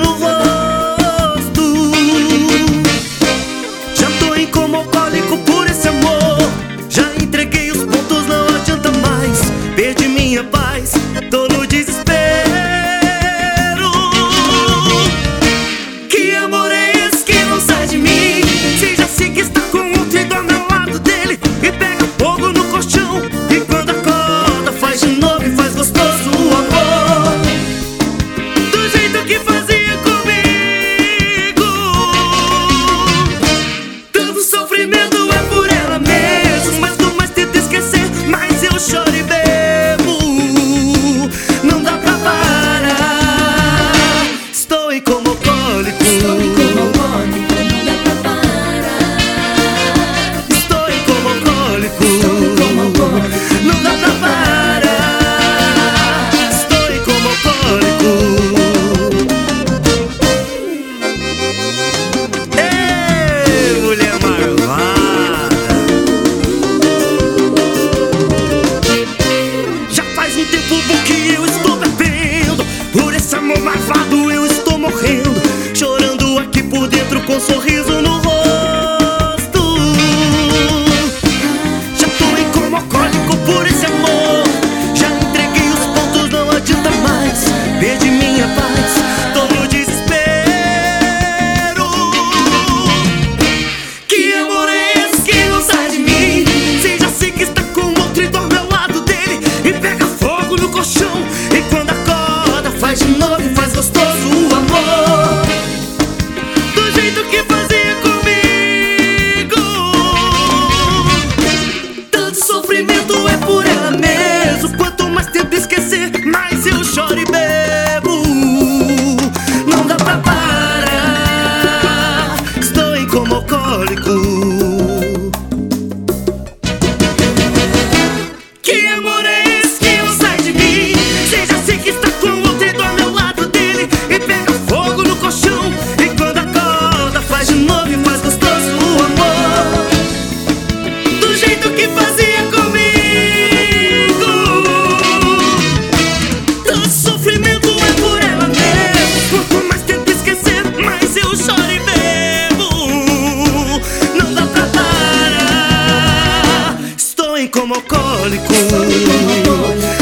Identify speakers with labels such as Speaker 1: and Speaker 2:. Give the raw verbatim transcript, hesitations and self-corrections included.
Speaker 1: no rosto. Já tô em coma alcoólico por esse amor. Já entreguei os pontos, não adianta mais. Perdi minha paz, tô no desespero. Que amor é esse que não sai de mim? Se já sei que está com outro e dorme ao lado dele e pega fogo no colchão, e quando acorda faz de novo e faz gostoso o amor, do jeito que fazia comigo. Tanto sofrimento é por ela mesmo, mas quanto mais tento esquecer, mais eu choro e bebo. Não dá pra parar, estou em coma alcoólico.
Speaker 2: Estou em coma alcoólico, não dá pra parar.
Speaker 1: Estou em coma alcoólico,
Speaker 2: Estou em coma alcoólico,
Speaker 1: não dá pra parar. Estou em coma alcoólico. Ei, mulher marvada, já faz um tempo bom que eu estou bebendo. Por esse amor marvado eu estou morrendo, chorando aqui por dentro com um sorriso no rosto. Já tô em coma alcoólico por esse amor. Já entreguei os pontos, não adianta mais. Perdi minha paz, tô no desespero. Que amor é esse que não sai de mim? Se já sei que está com outro e dorme ao lado dele e pega fogo no colchão, e quando acorda faz de novo e faz gostoso o amor, do jeito que fazia comigo. Tanto sofrimento é por ela mesmo, quanto mais tento esquecer, mais eu choro e bebo. Não dá pra parar, estou em coma alcoólico. Que amor é esse que não sai de mim? Se já sei que está com outro e dorme ao lado dele e pega fogo no colchão, e quando acorda faz de novo e faz gostoso o amor, do jeito que fazia comigo. Tanto sofrimento é por ela mesmo, quanto mais tento esquecer, mais eu choro e bebo. Não dá pra parar, estou em coma alcoólico.
Speaker 2: estou em coma alcoólico.